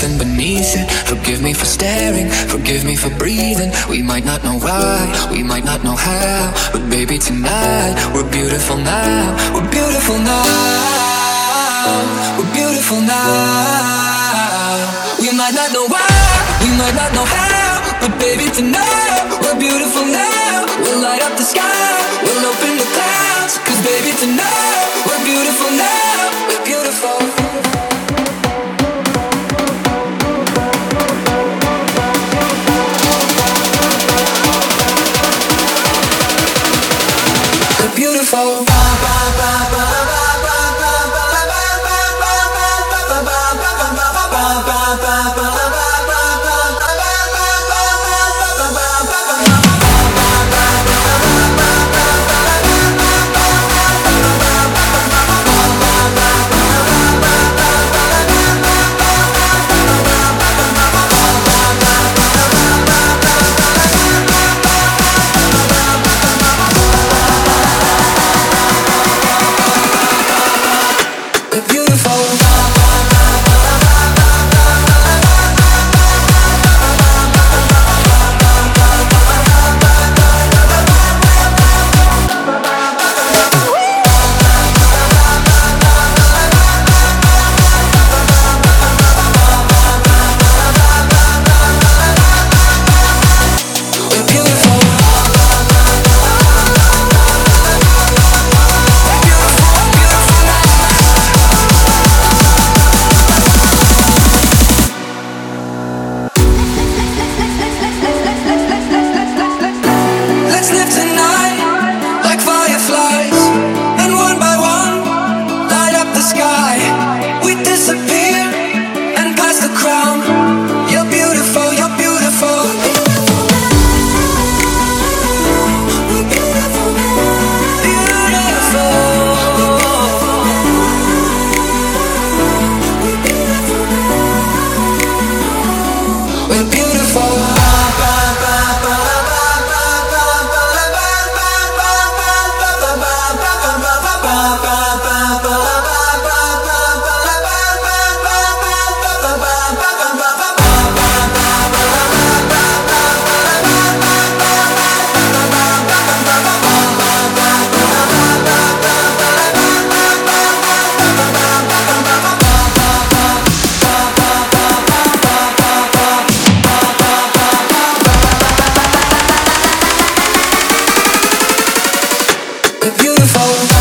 nothing beneath it. Forgive me for staring, forgive me for breathing. We might not know why, we might not know how, but baby tonight, we're beautiful now. We're beautiful now. We're beautiful now. We might not know why, we might not know how, but baby tonight, we're beautiful now. We'll light up the sky, we'll open the clouds, 'cause baby tonight, we're beautiful now. We're beautiful. Beautiful. Beautiful.